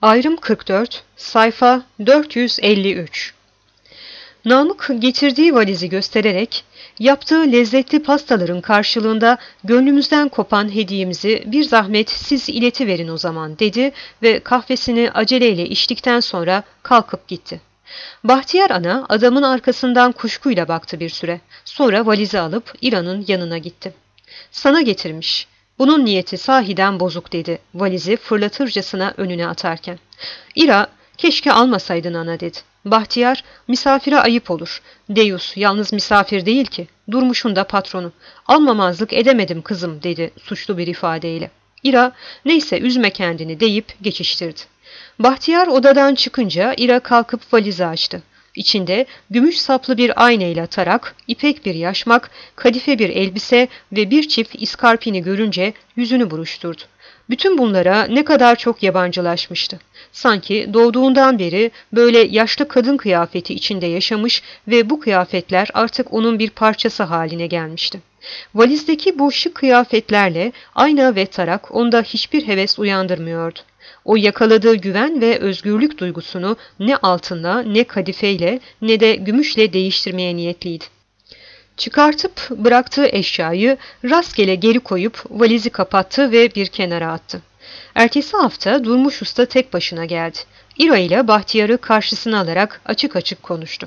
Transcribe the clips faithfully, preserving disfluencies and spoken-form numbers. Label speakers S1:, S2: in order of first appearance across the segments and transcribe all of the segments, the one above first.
S1: Ayrım kırk dört, sayfa dört yüz elli üç. Namık getirdiği valizi göstererek, yaptığı lezzetli pastaların karşılığında gönlümüzden kopan hediyemizi bir zahmet siz iletiverin o zaman dedi ve kahvesini aceleyle içtikten sonra kalkıp gitti. Bahtiyar ana adamın arkasından kuşkuyla baktı bir süre. Sonra valizi alıp İra'nın yanına gitti. Sana getirmiş. Bunun niyeti sahiden bozuk dedi valizi fırlatırcasına önüne atarken. İra, keşke almasaydın ana dedi. Bahtiyar, misafire ayıp olur. Deyus yalnız misafir değil ki, Durmuş'un da patronu. Almamazlık edemedim kızım dedi suçlu bir ifadeyle. İra, neyse üzme kendini deyip geçiştirdi. Bahtiyar odadan çıkınca İra kalkıp valizi açtı. İçinde gümüş saplı bir aynayla tarak, ipek bir yaşmak, kadife bir elbise ve bir çift iskarpini görünce yüzünü buruşturdu. Bütün bunlara ne kadar çok yabancılaşmıştı. Sanki doğduğundan beri böyle yaşlı kadın kıyafeti içinde yaşamış ve bu kıyafetler artık onun bir parçası haline gelmişti. Valizdeki bu şık kıyafetlerle ayna ve tarak onda hiçbir heves uyandırmıyordu. O yakaladığı güven ve özgürlük duygusunu ne altınla, ne kadifeyle, ne de gümüşle değiştirmeye niyetliydi. Çıkartıp bıraktığı eşyayı rastgele geri koyup valizi kapattı ve bir kenara attı. Ertesi hafta Durmuş Usta tek başına geldi. İra ile Bahtiyar'ı karşısına alarak açık açık konuştu.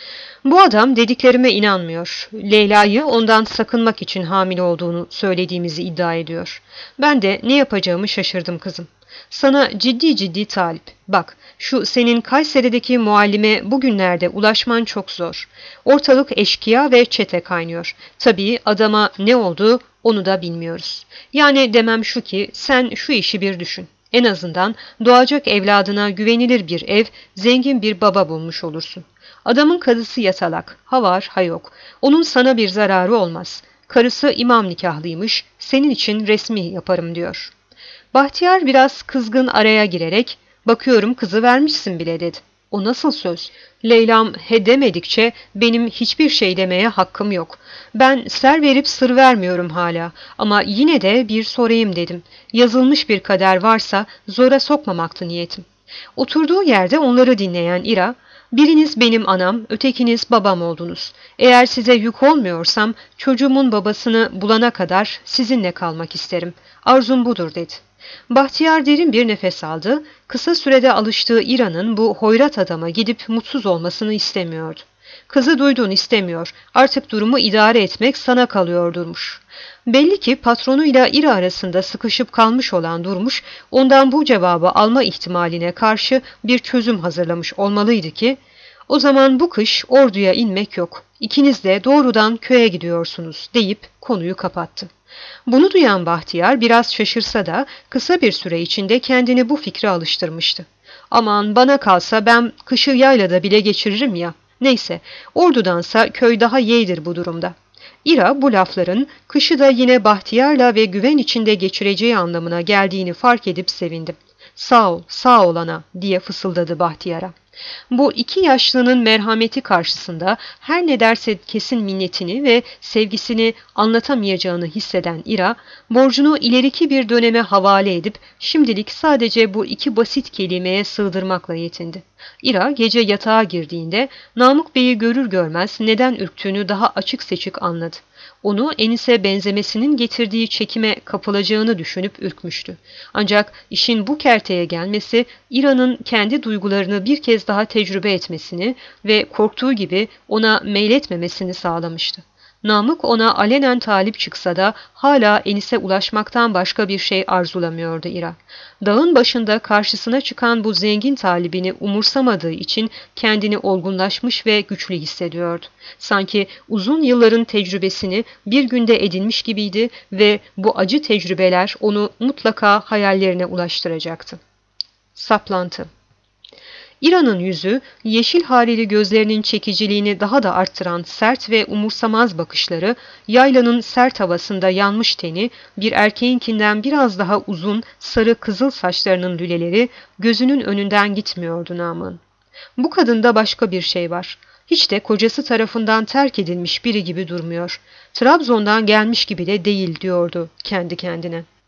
S1: Bu adam dediklerime inanmıyor. Leyla'yı ondan sakınmak için hamile olduğunu söylediğimizi iddia ediyor. Ben de ne yapacağımı şaşırdım kızım. Sana ciddi ciddi talip. Bak, şu senin Kayseri'deki muallime bugünlerde ulaşman çok zor. Ortalık eşkıya ve çete kaynıyor. Tabii adama ne oldu onu da bilmiyoruz. Yani demem şu ki sen şu işi bir düşün. En azından doğacak evladına güvenilir bir ev, zengin bir baba bulmuş olursun. Adamın karısı yatalak, ha var ha yok. Onun sana bir zararı olmaz. Karısı imam nikahlıymış, senin için resmi yaparım diyor. Bahtiyar biraz kızgın araya girerek, bakıyorum kızı vermişsin bile dedi. O nasıl söz? Leyla'm he demedikçe benim hiçbir şey demeye hakkım yok. Ben ser verip sır vermiyorum hala ama yine de bir sorayım dedim. Yazılmış bir kader varsa zora sokmamaktı niyetim. Oturduğu yerde onları dinleyen İra, biriniz benim anam, ötekiniz babam oldunuz. Eğer size yük olmuyorsam çocuğumun babasını bulana kadar sizinle kalmak isterim. Arzum budur dedi. Bahtiyar derin bir nefes aldı. Kısa sürede alıştığı İra'nın bu hoyrat adama gidip mutsuz olmasını istemiyordu. Kızı duyduğunu istemiyor. Artık durumu idare etmek sana kalıyor Durmuş. Belli ki patronuyla İra arasında sıkışıp kalmış olan Durmuş, ondan bu cevabı alma ihtimaline karşı bir çözüm hazırlamış olmalıydı ki, o zaman bu kış orduya inmek yok. İkiniz de doğrudan köye gidiyorsunuz deyip konuyu kapattı. Bunu duyan Bahtiyar biraz şaşırsa da kısa bir süre içinde kendini bu fikre alıştırmıştı. Aman bana kalsa ben kışı yaylada bile geçiririm ya. Neyse, ordudansa köy daha yeğdir bu durumda. İra bu lafların kışı da yine Bahtiyar'la ve güven içinde geçireceği anlamına geldiğini fark edip sevindi. Sağ ol, sağ ol ana diye fısıldadı Bahtiyar'a. Bu iki yaşlının merhameti karşısında her ne derse kesin minnetini ve sevgisini anlatamayacağını hisseden İra, borcunu ileriki bir döneme havale edip şimdilik sadece bu iki basit kelimeye sığdırmakla yetindi. İra gece yatağa girdiğinde Namık Bey'i görür görmez neden ürktüğünü daha açık seçik anladı. Onu Enis'e benzemesinin getirdiği çekime kapılacağını düşünüp ürkmüştü. Ancak işin bu kerteye gelmesi İra'nın kendi duygularını bir kez daha tecrübe etmesini ve korktuğu gibi ona meyletmemesini sağlamıştı. Namık ona alenen talip çıksa da hala Enis'e ulaşmaktan başka bir şey arzulamıyordu İra. Dağın başında karşısına çıkan bu zengin talibini umursamadığı için kendini olgunlaşmış ve güçlü hissediyordu. Sanki uzun yılların tecrübesini bir günde edinmiş gibiydi ve bu acı tecrübeler onu mutlaka hayallerine ulaştıracaktı. Saplantı. İra'nın yüzü, yeşil harili gözlerinin çekiciliğini daha da arttıran sert ve umursamaz bakışları, yaylanın sert havasında yanmış teni, bir erkeğinkinden biraz daha uzun, sarı kızıl saçlarının lüleleri gözünün önünden gitmiyordu Namık'ın. Bu kadında başka bir şey var. Hiç de kocası tarafından terk edilmiş biri gibi durmuyor. Trabzon'dan gelmiş gibi de değil diyordu kendi kendine.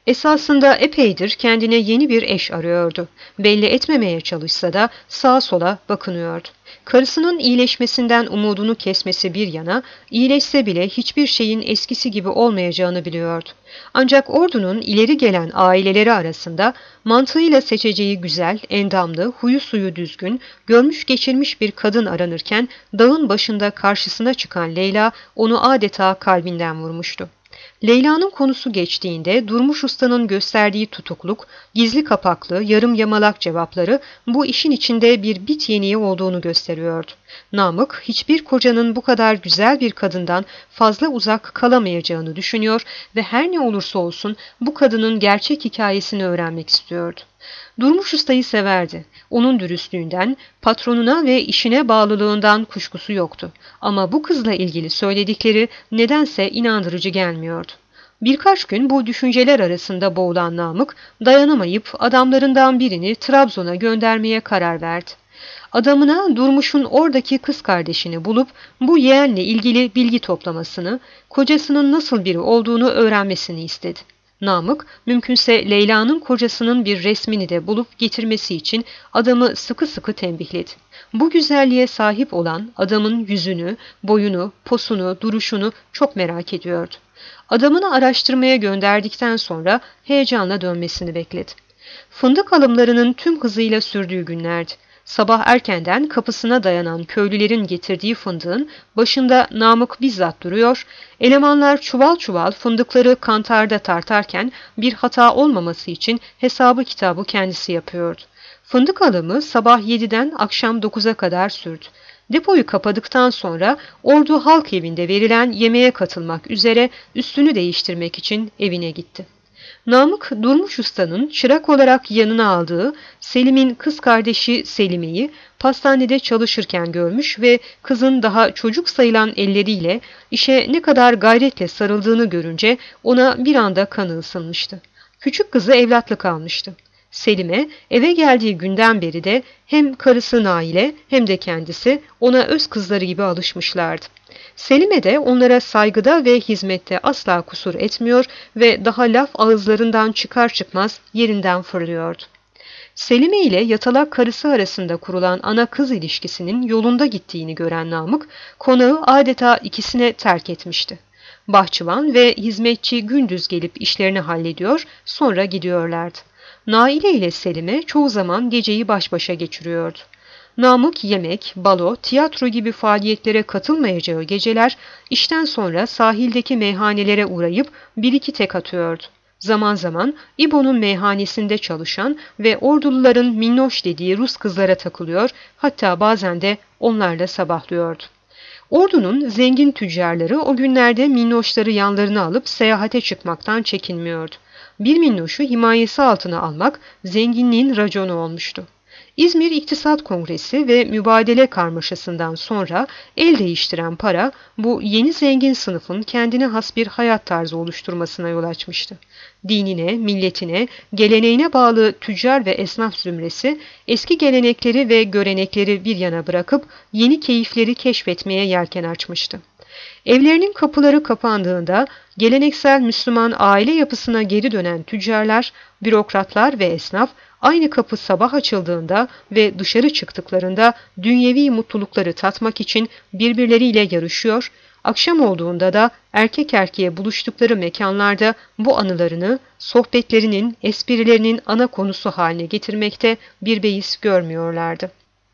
S1: Esasında epeydir kendine yeni bir eş arıyordu. Belli etmemeye çalışsa da sağa sola bakınıyordu. Karısının iyileşmesinden umudunu kesmesi bir yana, iyileşse bile hiçbir şeyin eskisi gibi olmayacağını biliyordu. Ancak ordunun ileri gelen aileleri arasında mantığıyla seçeceği güzel, endamlı, huyu suyu düzgün, görmüş geçirmiş bir kadın aranırken dağın başında karşısına çıkan Leyla onu adeta kalbinden vurmuştu. Leyla'nın konusu geçtiğinde Durmuş Usta'nın gösterdiği tutukluk, gizli kapaklı, yarım yamalak cevapları bu işin içinde bir bit yeniği olduğunu gösteriyordu. Namık, hiçbir kocanın bu kadar güzel bir kadından fazla uzak kalamayacağını düşünüyor ve her ne olursa olsun bu kadının gerçek hikayesini öğrenmek istiyordu. Durmuş Usta'yı severdi. Onun dürüstlüğünden, patronuna ve işine bağlılığından kuşkusu yoktu. Ama bu kızla ilgili söyledikleri nedense inandırıcı gelmiyordu. Birkaç gün bu düşünceler arasında boğulan Namık, dayanamayıp adamlarından birini Trabzon'a göndermeye karar verdi. Adamına Durmuş'un oradaki kız kardeşini bulup bu yeğenle ilgili bilgi toplamasını, kocasının nasıl biri olduğunu öğrenmesini istedi. Namık, mümkünse Leyla'nın kocasının bir resmini de bulup getirmesi için adamı sıkı sıkı tembihledi. Bu güzelliğe sahip olan adamın yüzünü, boyunu, posunu, duruşunu çok merak ediyordu. Adamını araştırmaya gönderdikten sonra heyecanla dönmesini bekledi. Fındık alımlarının tüm hızıyla sürdüğü günlerdi. Sabah erkenden kapısına dayanan köylülerin getirdiği fındığın başında Namık bizzat duruyor, elemanlar çuval çuval fındıkları kantarda tartarken bir hata olmaması için hesabı kitabı kendisi yapıyordu. Fındık alımı sabah yediden akşam dokuza kadar sürdü. Depoyu kapadıktan sonra Ordu Halk Evi'nde verilen yemeğe katılmak üzere üstünü değiştirmek için evine gitti. Namık, Durmuş Usta'nın çırak olarak yanına aldığı Selim'in kız kardeşi Selime'yi pastanede çalışırken görmüş ve kızın daha çocuk sayılan elleriyle işe ne kadar gayretle sarıldığını görünce ona bir anda kanı ısınmıştı. Küçük kızı evlatlık almıştı. Selime eve geldiği günden beri de hem karısı Naile hem de kendisi ona öz kızları gibi alışmışlardı. Selime de onlara saygıda ve hizmette asla kusur etmiyor ve daha laf ağızlarından çıkar çıkmaz yerinden fırlıyordu. Selime ile yatalak karısı arasında kurulan ana kız ilişkisinin yolunda gittiğini gören Namık, konağı adeta ikisine terk etmişti. Bahçıvan ve hizmetçi gündüz gelip işlerini hallediyor, sonra gidiyorlardı. Naile ile Selime çoğu zaman geceyi baş başa geçiriyordu. Namık yemek, balo, tiyatro gibi faaliyetlere katılmayacağı geceler işten sonra sahildeki meyhanelere uğrayıp bir iki tek atıyordu. Zaman zaman İbo'nun meyhanesinde çalışan ve orduluların minnoş dediği Rus kızlara takılıyor, hatta bazen de onlarla sabahlıyordu. Ordunun zengin tüccarları o günlerde minnoşları yanlarına alıp seyahate çıkmaktan çekinmiyordu. Bir minnoşu himayesi altına almak zenginliğin raconu olmuştu. İzmir İktisat Kongresi ve mübadele karmaşasından sonra el değiştiren para bu yeni zengin sınıfın kendine has bir hayat tarzı oluşturmasına yol açmıştı. Dinine, milletine, geleneğine bağlı tüccar ve esnaf zümresi eski gelenekleri ve görenekleri bir yana bırakıp yeni keyifleri keşfetmeye yelken açmıştı. Evlerinin kapıları kapandığında geleneksel Müslüman aile yapısına geri dönen tüccarlar, bürokratlar ve esnaf aynı kapı sabah açıldığında ve dışarı çıktıklarında dünyevi mutlulukları tatmak için birbirleriyle yarışıyor, akşam olduğunda da erkek erkeğe buluştukları mekanlarda bu anılarını sohbetlerinin, esprilerinin ana konusu haline getirmekte bir beis görmüyorlardı.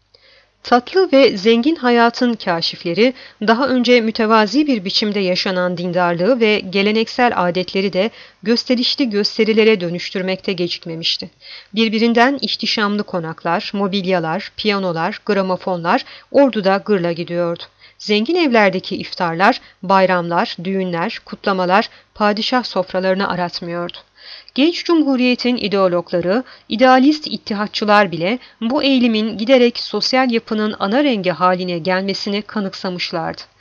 S1: Tatlı ve zengin hayatın kâşifleri daha önce mütevazi bir biçimde yaşanan dindarlığı ve geleneksel adetleri de gösterişli gösterilere dönüştürmekte gecikmemişti. Birbirinden ihtişamlı konaklar, mobilyalar, piyanolar, gramofonlar orduda gırla gidiyordu. Zengin evlerdeki iftarlar, bayramlar, düğünler, kutlamalar padişah sofralarını aratmıyordu. Genç Cumhuriyet'in ideologları, idealist ittihatçılar bile bu eğilimin giderek sosyal yapının ana rengi haline gelmesini kanıksamışlardı.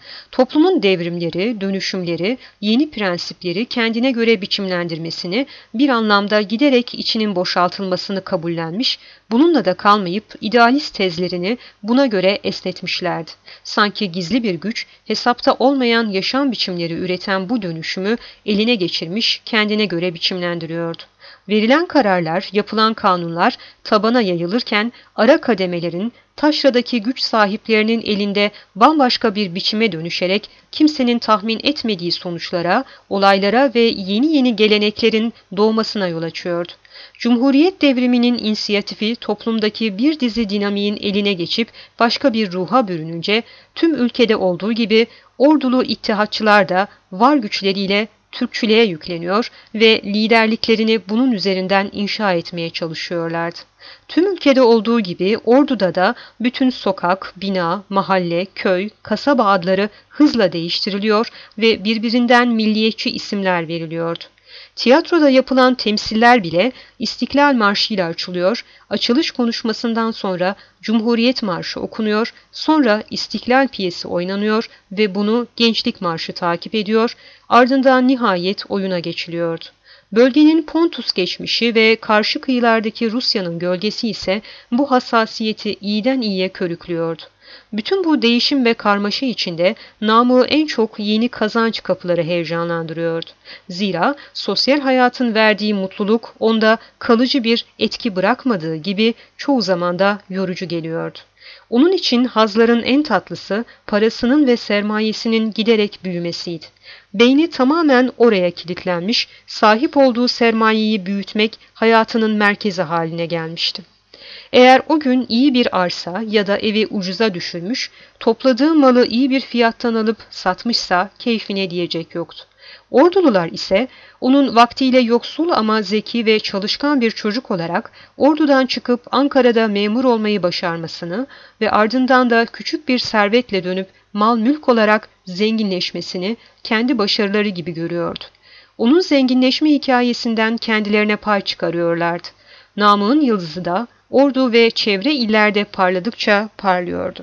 S1: Toplumun devrimleri, dönüşümleri, yeni prensipleri kendine göre biçimlendirmesini, bir anlamda giderek içinin boşaltılmasını kabullenmiş, bununla da kalmayıp idealist tezlerini buna göre esnetmişlerdi. Sanki gizli bir güç, hesapta olmayan yaşam biçimleri üreten bu dönüşümü eline geçirmiş, kendine göre biçimlendiriyordu. Verilen kararlar, yapılan kanunlar tabana yayılırken ara kademelerin, taşradaki güç sahiplerinin elinde bambaşka bir biçime dönüşerek kimsenin tahmin etmediği sonuçlara, olaylara ve yeni yeni geleneklerin doğmasına yol açıyordu. Cumhuriyet devriminin inisiyatifi toplumdaki bir dizi dinamiğin eline geçip başka bir ruha bürününce tüm ülkede olduğu gibi ordulu ittihatçılar da var güçleriyle Türkçülüğe yükleniyor ve liderliklerini bunun üzerinden inşa etmeye çalışıyorlardı. Tüm ülkede olduğu gibi Ordu'da da bütün sokak, bina, mahalle, köy, kasaba adları hızla değiştiriliyor ve birbirinden milliyetçi isimler veriliyordu. Tiyatroda yapılan temsiller bile İstiklal Marşı ile açılıyor, açılış konuşmasından sonra Cumhuriyet Marşı okunuyor, sonra İstiklal piyesi oynanıyor ve bunu Gençlik Marşı takip ediyor, ardından nihayet oyuna geçiliyordu. Bölgenin Pontus geçmişi ve karşı kıyılardaki Rusya'nın gölgesi ise bu hassasiyeti iyiden iyiye körüklüyordu. Bütün bu değişim ve karmaşa içinde Namık'ı en çok yeni kazanç kapıları heyecanlandırıyordu. Zira sosyal hayatın verdiği mutluluk onda kalıcı bir etki bırakmadığı gibi çoğu zaman da yorucu geliyordu. Onun için hazların en tatlısı parasının ve sermayesinin giderek büyümesiydi. Beyni tamamen oraya kilitlenmiş, sahip olduğu sermayeyi büyütmek hayatının merkezi haline gelmişti. Eğer o gün iyi bir arsa ya da evi ucuza düşürmüş, topladığı malı iyi bir fiyattan alıp satmışsa keyfine diyecek yoktu. Ordulular ise onun vaktiyle yoksul ama zeki ve çalışkan bir çocuk olarak Ordu'dan çıkıp Ankara'da memur olmayı başarmasını ve ardından da küçük bir servetle dönüp mal mülk olarak zenginleşmesini kendi başarıları gibi görüyordu. Onun zenginleşme hikayesinden kendilerine pay çıkarıyorlardı. Namık'ın yıldızı da Ordu ve çevre illerde parladıkça parlıyordu.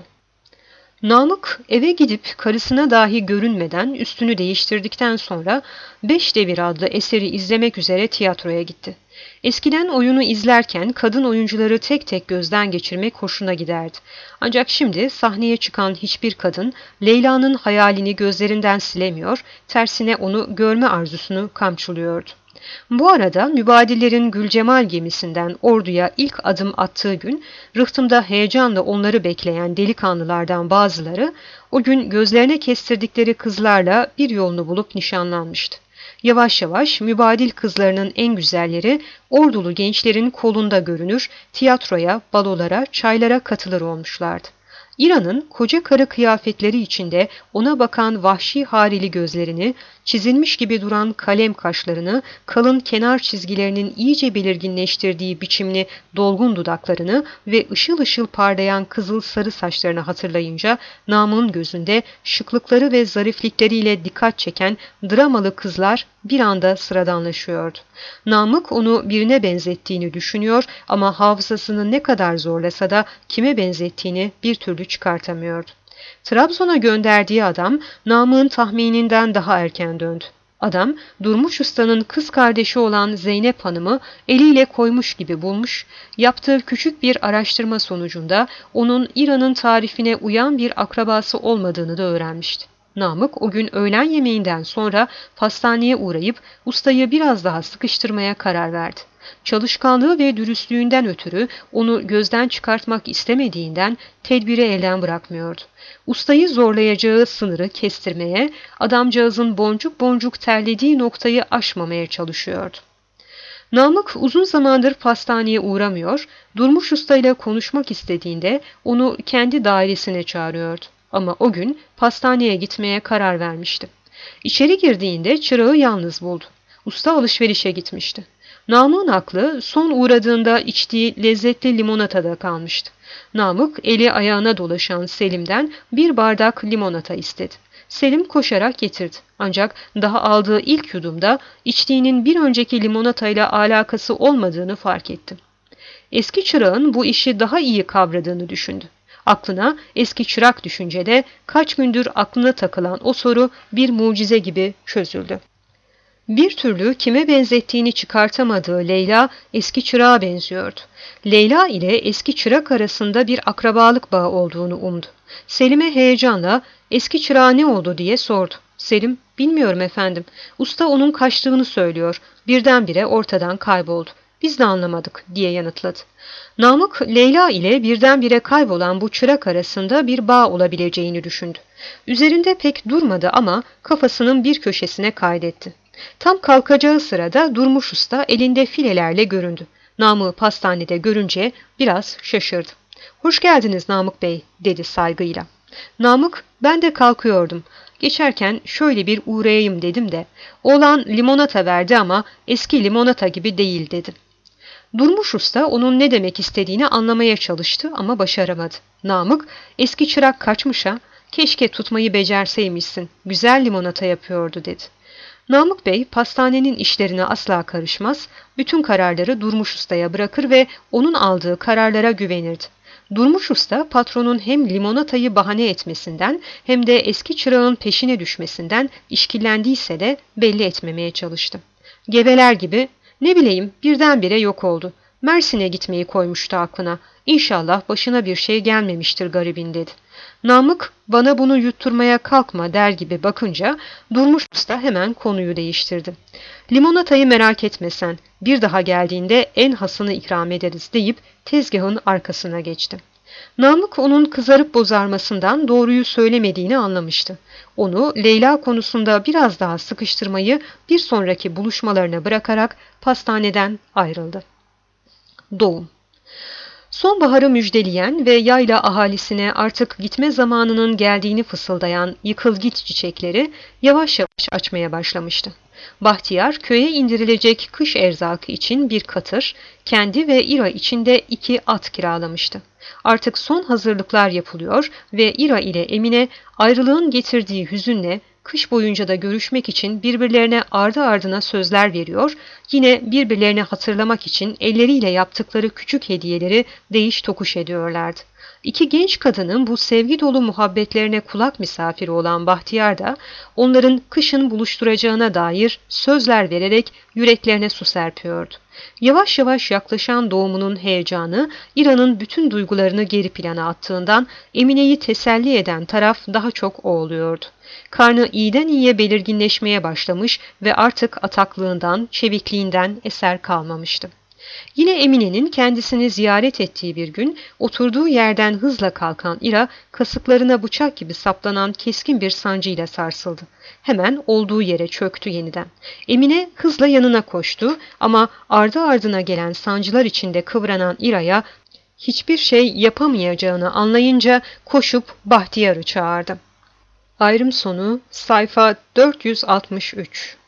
S1: Namık eve gidip karısına dahi görünmeden üstünü değiştirdikten sonra Beş Devir adlı eseri izlemek üzere tiyatroya gitti. Eskiden oyunu izlerken kadın oyuncuları tek tek gözden geçirmek hoşuna giderdi. Ancak şimdi sahneye çıkan hiçbir kadın Leyla'nın hayalini gözlerinden silemiyor, tersine onu görme arzusunu kamçılıyordu. Bu arada mübadillerin Gülcemal gemisinden Ordu'ya ilk adım attığı gün rıhtımda heyecanla onları bekleyen delikanlılardan bazıları o gün gözlerine kestirdikleri kızlarla bir yolunu bulup nişanlanmıştı. Yavaş yavaş mübadil kızlarının en güzelleri Ordulu gençlerin kolunda görünür, tiyatroya, balolara, çaylara katılır olmuşlardı. İran'ın koca karı kıyafetleri içinde ona bakan vahşi harili gözlerini, çizilmiş gibi duran kalem kaşlarını, kalın kenar çizgilerinin iyice belirginleştirdiği biçimli dolgun dudaklarını ve ışıl ışıl parlayan kızıl sarı saçlarını hatırlayınca Namık'ın gözünde şıklıkları ve zariflikleriyle dikkat çeken dramalı kızlar bir anda sıradanlaşıyordu. Namık onu birine benzettiğini düşünüyor ama hafızasını ne kadar zorlasa da kime benzettiğini bir türlü çıkartamıyordu. Trabzon'a gönderdiği adam Namık'ın tahmininden daha erken döndü. Adam Durmuş Usta'nın kız kardeşi olan Zeynep Hanım'ı eliyle koymuş gibi bulmuş, yaptığı küçük bir araştırma sonucunda onun İran'ın tarifine uyan bir akrabası olmadığını da öğrenmişti. Namık o gün öğlen yemeğinden sonra pastaneye uğrayıp ustayı biraz daha sıkıştırmaya karar verdi. Çalışkanlığı ve dürüstlüğünden ötürü onu gözden çıkartmak istemediğinden tedbiri elden bırakmıyordu. Ustayı zorlayacağı sınırı kestirmeye, adamcağızın boncuk boncuk terlediği noktayı aşmamaya çalışıyordu. Namık uzun zamandır pastaneye uğramıyor, Durmuş Usta ile konuşmak istediğinde onu kendi dairesine çağırıyordu. Ama o gün pastaneye gitmeye karar vermişti. İçeri girdiğinde çırağı yalnız buldu. Usta alışverişe gitmişti. Namık'ın aklı son uğradığında içtiği lezzetli limonatada kalmıştı. Namık eli ayağına dolaşan Selim'den bir bardak limonata istedi. Selim koşarak getirdi. Ancak daha aldığı ilk yudumda içtiğinin bir önceki limonatayla alakası olmadığını fark etti. Eski çırağın bu işi daha iyi kavradığını düşündü. Aklına eski çırak düşünce de kaç gündür aklına takılan o soru bir mucize gibi çözüldü. Bir türlü kime benzettiğini çıkartamadığı Leyla eski çırağa benziyordu. Leyla ile eski çırak arasında bir akrabalık bağı olduğunu umdu. Selim'e heyecanla eski çırağa ne oldu diye sordu. Selim, bilmiyorum efendim. Usta onun kaçtığını söylüyor. Birdenbire ortadan kayboldu. Biz de anlamadık diye yanıtladı. Namık, Leyla ile birdenbire kaybolan bu çırak arasında bir bağ olabileceğini düşündü. Üzerinde pek durmadı ama kafasının bir köşesine kaydetti. Tam kalkacağı sırada Durmuş Usta elinde filelerle göründü. Namık'ı pastanede görünce biraz şaşırdı. "Hoş geldiniz Namık Bey," dedi saygıyla. Namık, "Ben de kalkıyordum. Geçerken şöyle bir uğrayayım dedim de, oğlan limonata verdi ama eski limonata gibi değil," dedi. Durmuş Usta onun ne demek istediğini anlamaya çalıştı ama başaramadı. Namık, "Eski çırak kaçmış ha, keşke tutmayı becerseymişsin, güzel limonata yapıyordu," dedi. Namık Bey pastanenin işlerine asla karışmaz, bütün kararları Durmuş Usta'ya bırakır ve onun aldığı kararlara güvenirdi. Durmuş Usta patronun hem limonatayı bahane etmesinden hem de eski çırağın peşine düşmesinden işkillendiyse de belli etmemeye çalıştı. Geveler gibi, "Ne bileyim, birdenbire yok oldu. Mersin'e gitmeyi koymuştu aklına. İnşallah başına bir şey gelmemiştir garibin," dedi. Namık, "Bana bunu yutturmaya kalkma," der gibi bakınca Durmuş Usta hemen konuyu değiştirdi. "Limonatayı merak etme sen, bir daha geldiğinde en hasını ikram ederiz," deyip tezgahın arkasına geçti. Namık onun kızarıp bozarmasından doğruyu söylemediğini anlamıştı. Onu Leyla konusunda biraz daha sıkıştırmayı bir sonraki buluşmalarına bırakarak pastaneden ayrıldı. Doğum. Sonbaharı müjdeleyen ve yayla ahalisine artık gitme zamanının geldiğini fısıldayan yıkıl git çiçekleri yavaş yavaş açmaya başlamıştı. Bahtiyar köye indirilecek kış erzakı için bir katır, kendi ve İra için de iki at kiralamıştı. Artık son hazırlıklar yapılıyor ve İra ile Emine ayrılığın getirdiği hüzünle kış boyunca da görüşmek için birbirlerine ardı ardına sözler veriyor, yine birbirlerini hatırlamak için elleriyle yaptıkları küçük hediyeleri değiş tokuş ediyorlardı. İki genç kadının bu sevgi dolu muhabbetlerine kulak misafiri olan Bahtiyar da onların kışın buluşturacağına dair sözler vererek yüreklerine su serpiyordu. Yavaş yavaş yaklaşan doğumunun heyecanı İra'nın bütün duygularını geri plana attığından Emine'yi teselli eden taraf daha çok o oluyordu. Karnı iyiden iyiye belirginleşmeye başlamış ve artık ataklığından, çevikliğinden eser kalmamıştı. Yine Emine'nin kendisini ziyaret ettiği bir gün oturduğu yerden hızla kalkan İra kasıklarına bıçak gibi saplanan keskin bir sancıyla sarsıldı. Hemen olduğu yere çöktü yeniden. Emine hızla yanına koştu ama ardı ardına gelen sancılar içinde kıvranan İra'ya hiçbir şey yapamayacağını anlayınca koşup Bahtiyar'ı çağırdı. Ayrım sonu sayfa dört yüz altmış üç.